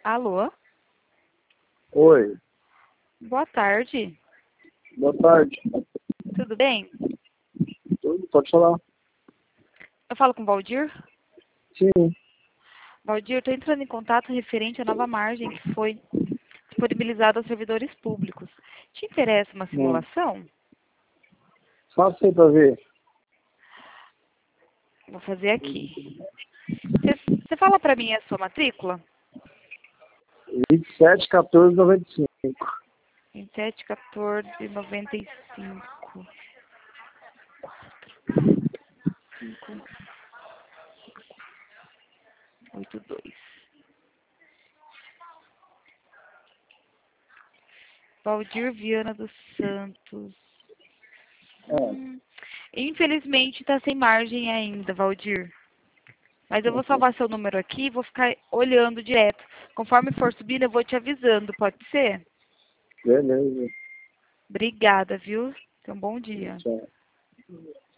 Alô? Oi, Boa tarde. boa tarde. Tudo bem? Pode falar? Eu falo com o Valdir? Sim. Valdir, estou entrando em contato referente à nova margem que foi disponibilizada aos servidores públicos. Te interessa uma simulação? Faça aí pra ver. Vou fazer aqui. Você fala para mim a sua matrícula? 271495. 271495. 82. Valdir Viana dos Santos. Infelizmente está sem margem ainda, Valdir. Mas eu vou salvar seu número aqui e vou ficar olhando direto. Conforme for subindo, eu vou te avisando, pode ser? Beleza. Obrigada, viu? Tenha um bom dia. Tchau.